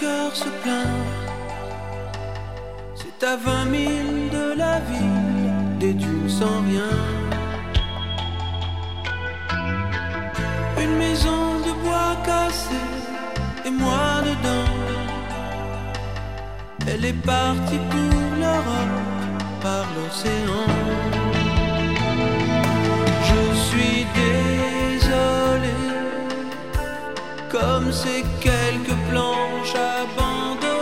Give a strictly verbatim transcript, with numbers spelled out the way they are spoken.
cœur se plaint. C'est à vingt milles de la ville, des dunes sans rien. Une maison de bois cassé et moi dedans. Elle est partie pour l'Europe par l'océan. Je suis désolé, comme ces quelques planches abandonnées.